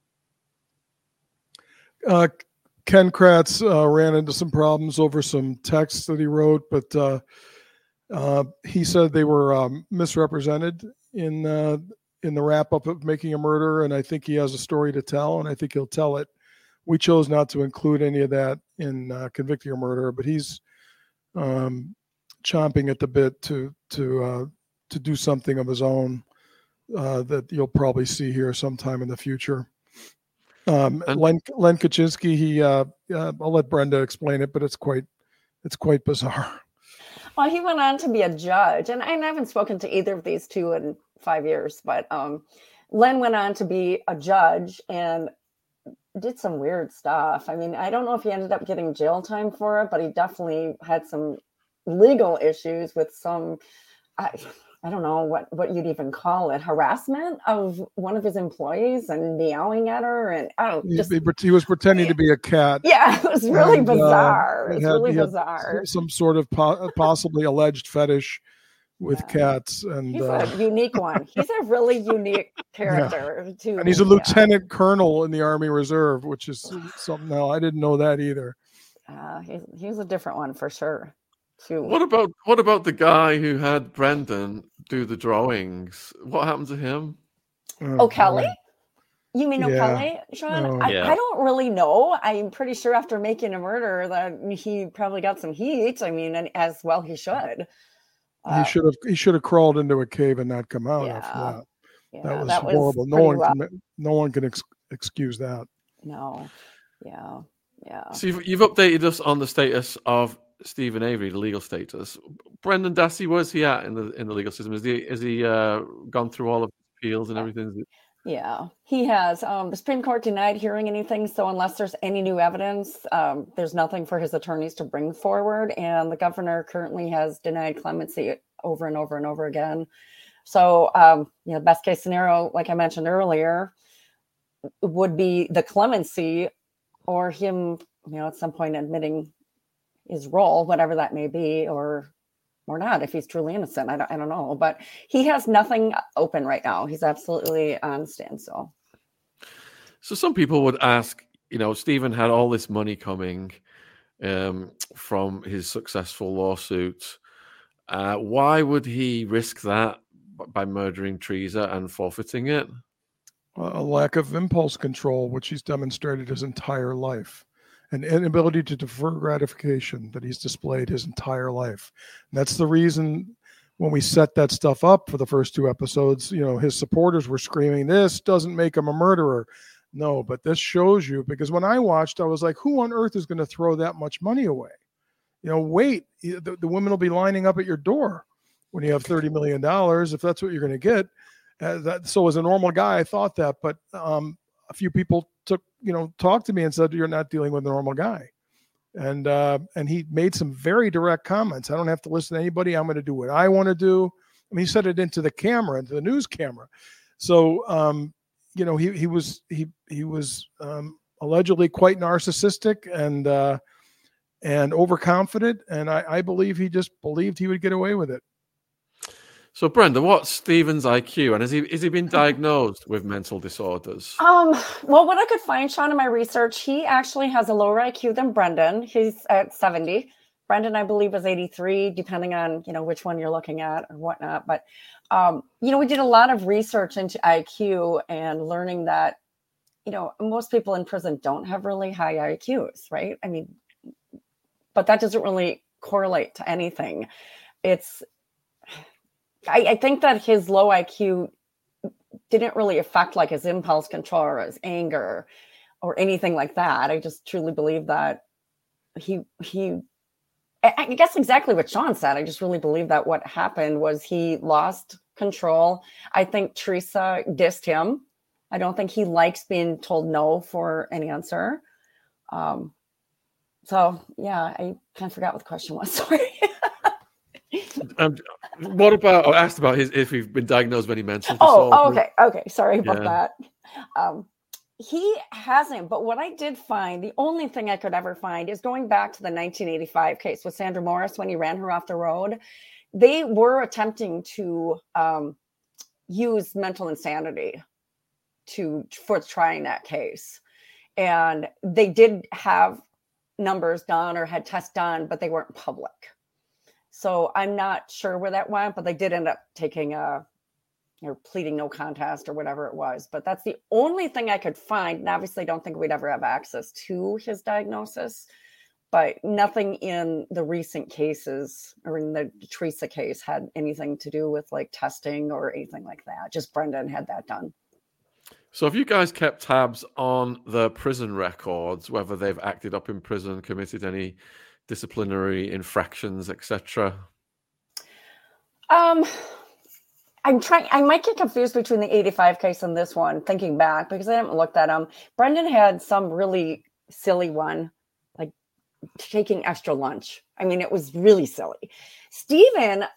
Uh, Ken Kratz uh, ran into some problems over some texts that he wrote, but uh, uh, he said they were um, misrepresented in uh, in the wrap up of Making a Murder, and I think he has a story to tell, and I think he'll tell it. We chose not to include any of that in uh, Convicting a Murderer, but he's um, chomping at the bit to to uh, to do something of his own uh, that you'll probably see here sometime in the future. Um, And- Len, Len Kaczynski, he, uh, uh, I'll let Brenda explain it, but it's quite, it's quite bizarre. Well, he went on to be a judge, and I haven't spoken to either of these two in five years, but um, Len went on to be a judge, and did some weird stuff. I mean, I don't know if he ended up getting jail time for it, but he definitely had some legal issues with some, I, I don't know what, what you'd even call it, harassment of one of his employees and meowing at her. And I don't He, just, he, he was pretending to be a cat. yeah, it was really and, uh, bizarre. it It's had- really he had bizarre. Some sort of po- possibly alleged fetish with Yeah. cats, and He's uh, a unique one. He's a really unique character too. and he's a Yeah. lieutenant colonel in the Army Reserve, which is something else. I didn't know that either. Uh, he's, he's a different one for sure. Too. What about what about the guy who had Brendan do the drawings? What happened to him? Oh, Kelly? boy. You mean Yeah. O'Kelly, Sean? Oh. I, Yeah. I don't really know. I'm pretty sure after making a murder that he probably got some heat. I mean, and as well he should. Uh, He should have he should have crawled into a cave and not come out after Yeah. that. yeah, That was that was horrible. No pretty one rough. can no one can ex- excuse that. No. Yeah. Yeah. So you've, you've updated us on the status of Stephen Avery, the legal status. Brendan Dassey, where's he at in the in the legal system? Is he is he uh, gone through all of the appeals and everything? Is it- Yeah, he has. Um, the Supreme Court denied hearing anything. So unless there's any new evidence, um, there's nothing for his attorneys to bring forward. And the governor currently has denied clemency over and over and over again. So, um, you know, best case scenario, like I mentioned earlier, would be the clemency or him, you know, at some point admitting his role, whatever that may be, or or not, if he's truly innocent. I don't, I don't know. But he has nothing open right now. He's absolutely on standstill. So some people would ask, you know, Stephen had all this money coming um, from his successful lawsuit. Uh, why would he risk that by murdering Teresa and forfeiting it? A lack of impulse control, which he's demonstrated his entire life, an inability to defer gratification that he's displayed his entire life. And that's the reason when we set that stuff up for the first two episodes, you know, his supporters were screaming, "This doesn't make him a murderer." No, but this shows you, because when I watched, I was like, who on earth is going to throw that much money away? You know, wait, the, the women will be lining up at your door when you have thirty million dollars, if that's what you're going to get. Uh, that, so as a normal guy, I thought that, but um, a few people took, you know, talked to me and said, you're not dealing with a normal guy. And, uh, and he made some very direct comments. I don't have to listen to anybody. I'm going to do what I want to do. I mean, he said it into the camera, into the news camera. So, um, you know, he, he was, he, he was um, allegedly quite narcissistic and, uh, and overconfident. And I, I believe he just believed he would get away with it. So, Brenda, what's Stephen's I Q, and has he has he been diagnosed with mental disorders? Um, well, what I could find, Sean, in my research, he actually has a lower I Q than Brendan. He's at seventy. Brendan, I believe, is eighty-three, depending on, you know, which one you're looking at or whatnot. But, um, you know, we did a lot of research into I Q and learning that, you know, most people in prison don't have really high I Qs, right? I mean, but that doesn't really correlate to anything. It's, I, I think that his low I Q didn't really affect like his impulse control or his anger or anything like that. I just truly believe that he, he, I guess exactly what Sean said. I just really believe that what happened was he lost control. I think Teresa dissed him. I don't think he likes being told no for an answer. Um, so yeah, I kind of forgot what the question was. Sorry. Um, what about? I asked about his if he's been diagnosed with any mental Oh, disorders. okay, okay. Sorry about Yeah. that. Um, he hasn't, but what I did find, the only thing I could ever find is going back to the nineteen eighty-five case with Sandra Morris when he ran her off the road. They were attempting to um, use mental insanity to for trying that case, and they did have numbers done or had tests done, but they weren't public. So I'm not sure where that went, but they did end up taking a, you know, pleading no contest or whatever it was. But that's the only thing I could find. And obviously, I don't think we'd ever have access to his diagnosis, but nothing in the recent cases or in the Teresa case had anything to do with like testing or anything like that. Just Brendan had that done. So, have you guys kept tabs on the prison records, whether they've acted up in prison, committed any disciplinary infractions, et cetera? Um, I'm trying, I might get confused between the eighty-five case and this one, thinking back, because I haven't looked at them. Brendan had some really silly one, like taking extra lunch. I mean, it was really silly. Stephen,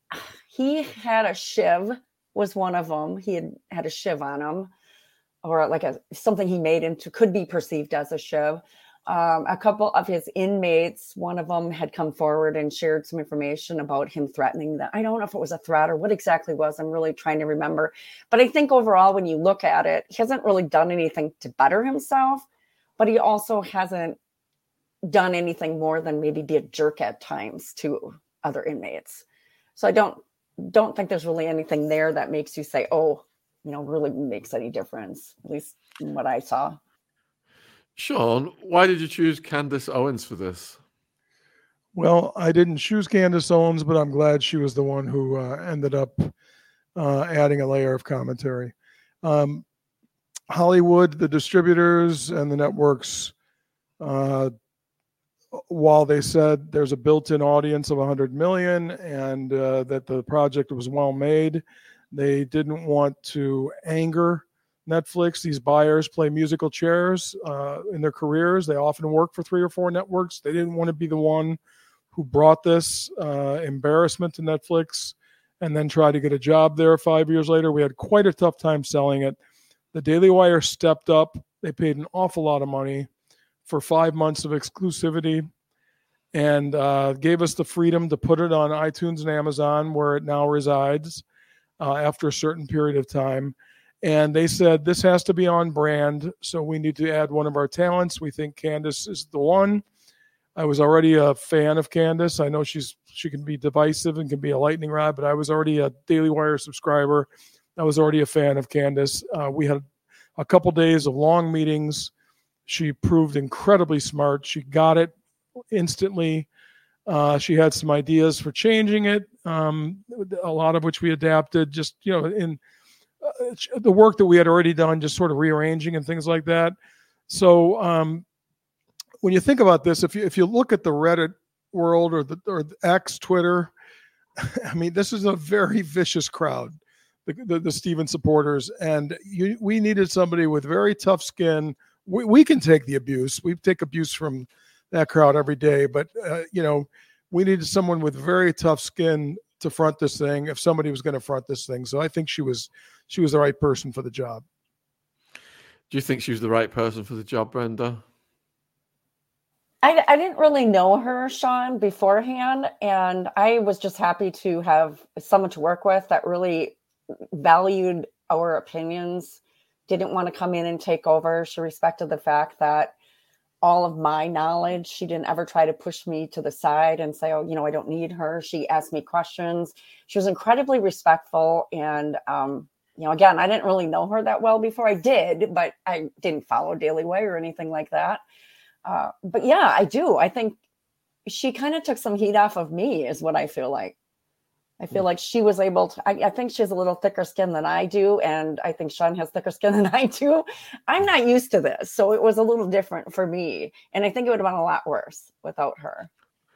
he had a shiv, was one of them. He had had a shiv on him, or like a something he made into, could be perceived as a shiv. Um, a couple of his inmates, one of them had come forward and shared some information about him threatening that. I don't know if it was a threat or what exactly it was. I'm really trying to remember. But I think overall, when you look at it, he hasn't really done anything to better himself, but he also hasn't done anything more than maybe be a jerk at times to other inmates. So I don't don't think there's really anything there that makes you say, oh, you know, really makes any difference, at least in what I saw. Sean, why did you choose Candace Owens for this? Well, I didn't choose Candace Owens, but I'm glad she was the one who uh, ended up uh, adding a layer of commentary. Um, Hollywood, the distributors and the networks, uh, while they said there's a built-in audience of one hundred million and uh, that the project was well made, they didn't want to anger Netflix. These buyers play musical chairs uh, in their careers. They often work for three or four networks. They didn't want to be the one who brought this uh, embarrassment to Netflix and then try to get a job there five years later. We had quite a tough time selling it. The Daily Wire stepped up. They paid an awful lot of money for five months of exclusivity and uh, gave us the freedom to put it on iTunes and Amazon, where it now resides uh, after a certain period of time. And they said, this has to be on brand, so we need to add one of our talents. We think Candace is the one. I was already a fan of Candace. I know she's she can be divisive and can be a lightning rod, but I was already a Daily Wire subscriber. I was already a fan of Candace. Uh, we had a couple days of long meetings. She proved incredibly smart. She got it instantly. Uh, she had some ideas for changing it, um, a lot of which we adapted just, you know, in uh, the work that we had already done, just sort of rearranging and things like that. So um, when you think about this, if you, if you look at the Reddit world or the, or the X, Twitter, I mean, this is a very vicious crowd, the, the, the Stephen supporters. And you, we needed somebody with very tough skin. We, we can take the abuse. We take abuse from that crowd every day. But, uh, you know, we needed someone with very tough skin to front this thing if somebody was going to front this thing. So I think she was she was the right person for the job. Do you think she was the right person for the job, Brenda? I, I didn't really know her, Sean, beforehand, and I was just happy to have someone to work with that really valued our opinions, didn't want to come in and take over. She respected the fact that all of my knowledge, she didn't ever try to push me to the side and say, oh, you know, I don't need her. She asked me questions. She was incredibly respectful. And, um, you know, again, I didn't really know her that well before. I did, but I didn't follow Daily Wire or anything like that. Uh, but yeah, I do. I think she kind of took some heat off of me is what I feel like. I feel like she was able to, I, I think she has a little thicker skin than I do. And I think Sean has thicker skin than I do. I'm not used to this. So it was a little different for me. And I think it would have been a lot worse without her.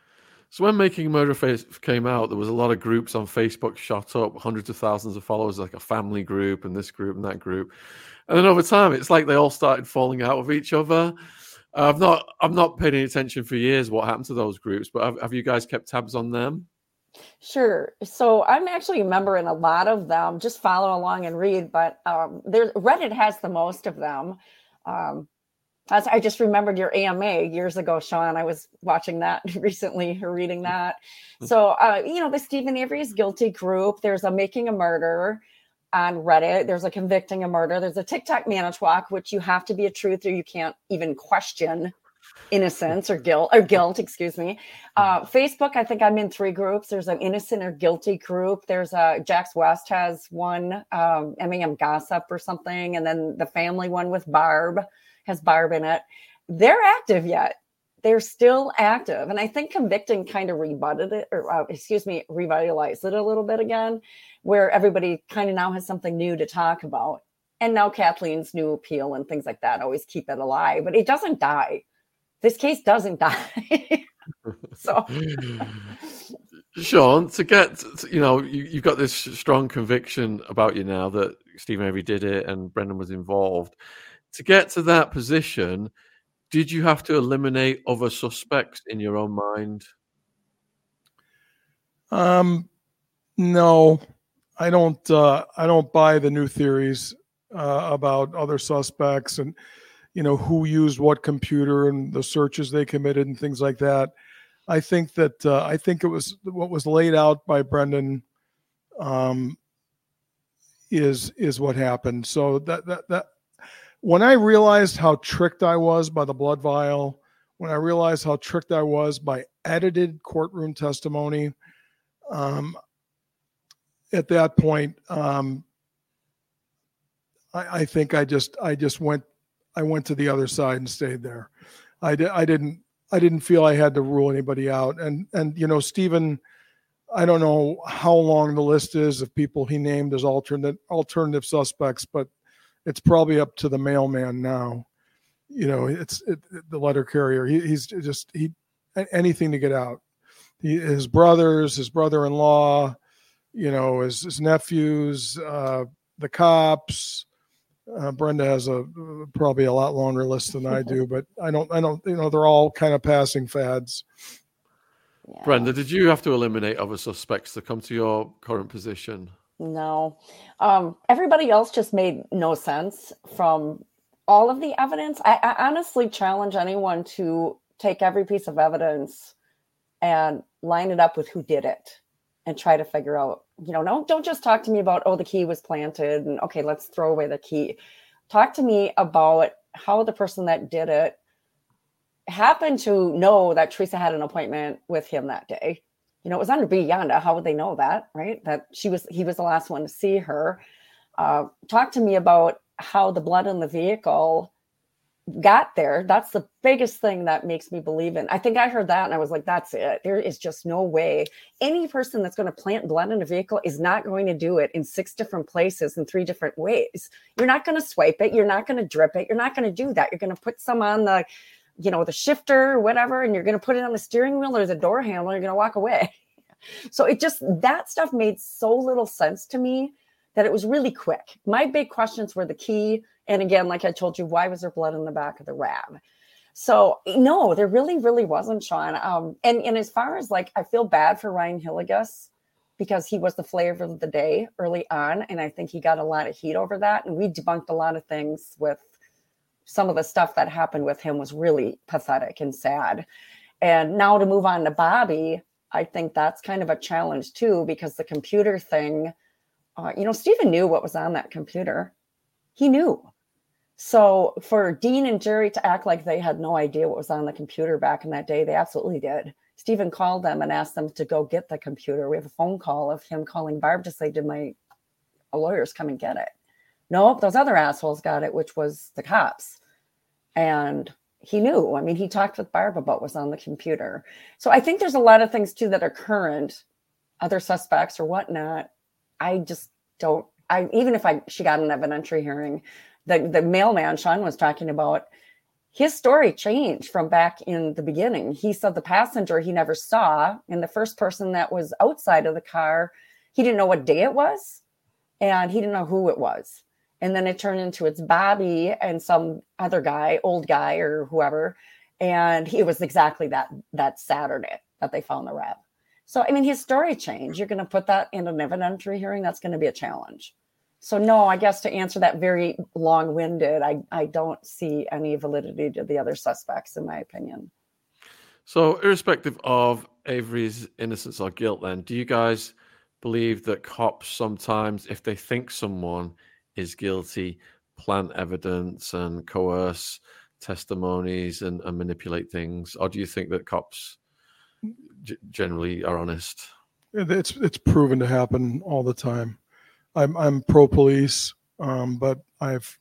So when Making a Murderer Face came out, there was a lot of groups on Facebook shot up, hundreds of thousands of followers, like a family group and this group and that group. And then over time, it's like they all started falling out with each other. Uh, I've not I've not paid any attention for years what happened to those groups, but have, have you guys kept tabs on them? Sure. So I'm actually a member in a lot of them. Just follow along and read. But um, there's Reddit has the most of them. Um, as I just remembered your A M A years ago, Sean. I was watching that recently or reading that. So uh, you know, the Stephen Avery's Guilty group. There's a Making a Murder on Reddit. There's a Convicting a Murder. There's a TikTok Manitowoc, which you have to be a truther. You can't even question innocence or guilt or guilt, excuse me. Uh, Facebook, I think I'm in three groups. There's an innocent or guilty group. There's a Jax West has one, um, M A M Gossip or something. And then the family one with Barb has Barb in it. They're active yet. They're still active. And I think Convicting kind of rebutted it, or uh, excuse me, revitalized it a little bit again, where everybody kind of now has something new to talk about. And now Kathleen's new appeal and things like that always keep it alive, but it doesn't die. This case doesn't die. So, Sean, to get, to, you know, you, you've got this strong conviction about you now that Stephen Avery did it and Brendan was involved. To get to that position, did you have to eliminate other suspects in your own mind? Um, no, I don't. Uh, I don't buy the new theories uh, about other suspects and, you know, who used what computer and the searches they committed and things like that. I think that uh, I think it was what was laid out by Brendan um, is is what happened. So that that that when I realized how tricked I was by the blood vial, when I realized how tricked I was by edited courtroom testimony, um, at that point, um, I, I think I just I just went I went to the other side and stayed there. I, di- I didn't. I didn't feel I had to rule anybody out. And, and, you know, Stephen, I don't know how long the list is of people he named as alternate alternative suspects, but it's probably up to the mailman now. You know, it's it, the letter carrier. He, he's just, he, anything to get out. He, his brothers, his brother-in-law, you know, his, his nephews, uh, the cops. Uh, Brenda has a probably a lot longer list than I do, but I don't, I don't, you know, they're all kind of passing fads. Yeah. Brenda, did you have to eliminate other suspects to come to your current position? No. Um, everybody else just made no sense from all of the evidence. I, I honestly challenge anyone to take every piece of evidence and line it up with who did it and try to figure out, you know, no, don't just talk to me about, oh, the key was planted and okay, let's throw away the key. Talk to me about how the person that did it happened to know that Teresa had an appointment with him that day. You know, it was under Beyonda. How would they know that, right? That she was, he was the last one to see her. Uh, talk to me about how the blood in the vehicle got there. That's the biggest thing that makes me believe in. I think I heard that and I was like, that's it. There is just no way any person that's going to plant blood in a vehicle is not going to do it in six different places in three different ways. You're not going to swipe it. You're not going to drip it. You're not going to do that. You're going to put some on the, you know, the shifter or whatever, and you're going to put it on the steering wheel or the door handle. You're going to walk away. So it just, that stuff made so little sense to me that it was really quick. My big questions were the key. And again, like I told you, why was there blood in the back of the RAV? So no, there really, really wasn't, Sean. Um, and, and as far as like, I feel bad for Ryan Hillegas because he was the flavor of the day early on. And I think he got a lot of heat over that. And we debunked a lot of things with some of the stuff that happened with him was really pathetic and sad. And now to move on to Bobby, I think that's kind of a challenge too, because the computer thing, uh, you know, Stephen knew what was on that computer. He knew. So for Dean and Jerry to act like they had no idea what was on the computer back in that day, they absolutely did. Stephen called them and asked them to go get the computer. We have a phone call of him calling Barb to say, did my lawyers come and get it? Nope, those other assholes got it, which was the cops. And he knew. I mean, he talked with Barb about what was on the computer. So I think there's a lot of things, too, that are current, other suspects or whatnot. I just don't, I even if I she got an evidentiary hearing, the, the mailman Sean was talking about, his story changed from back in the beginning. He said the passenger he never saw, and the first person that was outside of the car, he didn't know what day it was, and he didn't know who it was. And then it turned into it's Bobby and some other guy, old guy or whoever. And he, it was exactly that that Saturday that they found the RAV. So, I mean, his story changed. You're going to put that in an evidentiary hearing. That's going to be a challenge. So, no, I guess to answer that very long-winded, I, I don't see any validity to the other suspects, in my opinion. So, irrespective of Avery's innocence or guilt, then, do you guys believe that cops sometimes, if they think someone is guilty, plant evidence and coerce testimonies and, and manipulate things? Or do you think that cops g- generally are honest? It's it's proven to happen all the time. I'm I'm pro police, um, but I've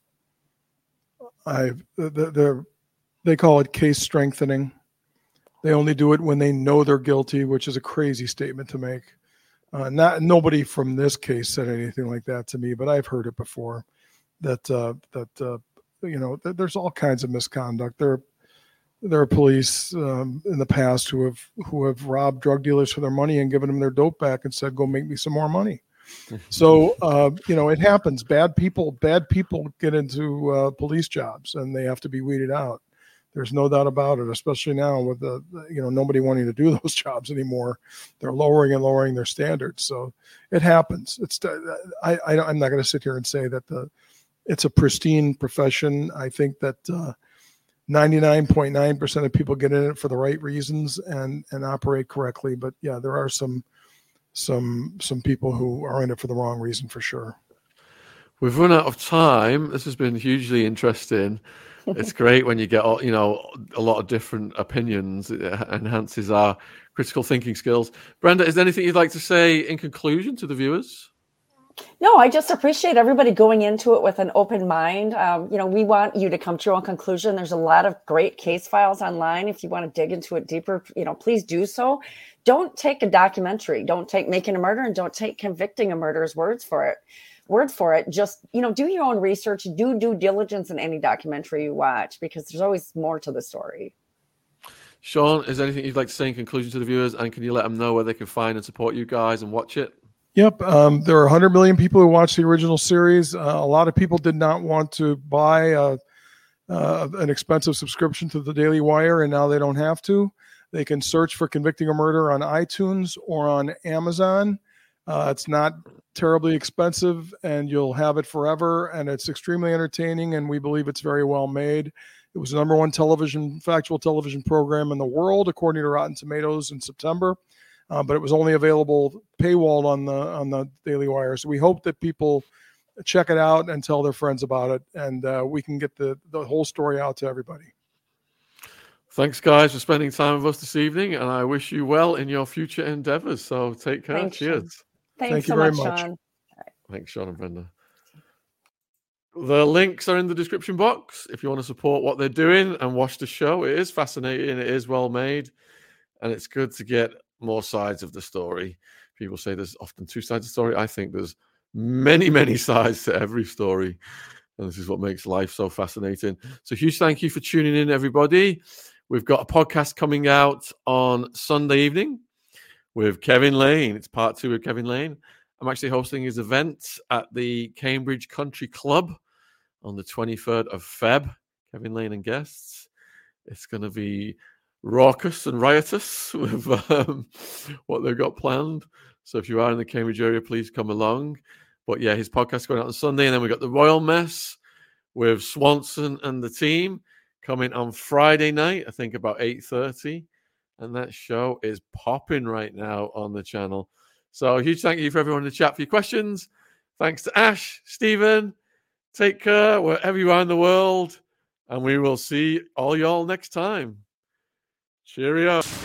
I've they're, they call it case strengthening. They only do it when they know they're guilty, which is a crazy statement to make. Uh, not nobody from this case said anything like that to me, but I've heard it before. That uh, that uh, you know, th- there's all kinds of misconduct. There, there are police um, in the past who have who have robbed drug dealers for their money and given them their dope back and said, "Go make me some more money." So uh, you know, it happens. Bad people, bad people get into uh, police jobs, and they have to be weeded out. There's no doubt about it, especially now with the, you know, nobody wanting to do those jobs anymore. They're lowering and lowering their standards. So it happens. It's I, I I'm not going to sit here and say that the it's a pristine profession. I think that uh, ninety-nine point nine percent of people get in it for the right reasons and and operate correctly. But yeah, there are some some some people who are in it for the wrong reason for sure. We've run out of time. This has been hugely interesting. It's great when you get, you know, a lot of different opinions. It enhances our critical thinking skills. Brenda, is there anything you'd like to say in conclusion to the viewers? No, I just appreciate everybody going into it with an open mind. Um, you know, we want you to come to your own conclusion. There's a lot of great case files online. If you want to dig into it deeper, you know, please do so. Don't take a documentary. Don't take Making a Murder and don't take Convicting a Murderer's words for it. word for it. Just, you know, do your own research, do due diligence in any documentary you watch, because there's always more to the story. Sean, is there anything you'd like to say in conclusion to the viewers? And can you let them know where they can find and support you guys and watch it? Yep. Um, there are one hundred million people who watched the original series. Uh, a lot of people did not want to buy a, uh, an expensive subscription to the Daily Wire, and now they don't have to. They can search for Convicting a Murder on iTunes or on Amazon. Uh, it's not terribly expensive, and you'll have it forever, and it's extremely entertaining, and we believe it's very well made. It was the number one television, factual television program in the world, according to Rotten Tomatoes in September, uh, but it was only available paywalled on the on the Daily Wire. So we hope that people check it out and tell their friends about it, and uh, we can get the, the whole story out to everybody. Thanks, guys, for spending time with us this evening, and I wish you well in your future endeavors. So take care. Thanks, Cheers. Sean. Thanks Thank so you very much, much. Sean. Thanks, Sean and Brenda. The links are in the description box if you want to support what they're doing and watch the show. It is fascinating. It is well made. And it's good to get more sides of the story. People say there's often two sides of the story. I think there's many, many sides to every story. And this is what makes life so fascinating. So huge thank you for tuning in, everybody. We've got a podcast coming out on Sunday evening with Kevin Lane. It's part two with Kevin Lane. I'm actually hosting his event at the Cambridge Country Club on the twenty-third of February. Kevin Lane and guests. It's going to be raucous and riotous with um, what they've got planned. So if you are in the Cambridge area, please come along. But yeah, his podcast going out on Sunday. And then we've got the Royal Mess with Swanson and the team coming on Friday night, I think about eight thirty. And that show is popping right now on the channel. So a huge thank you for everyone in the chat for your questions. Thanks to Ash, Stephen. Take care wherever you are in the world. And we will see all y'all next time. Cheerio.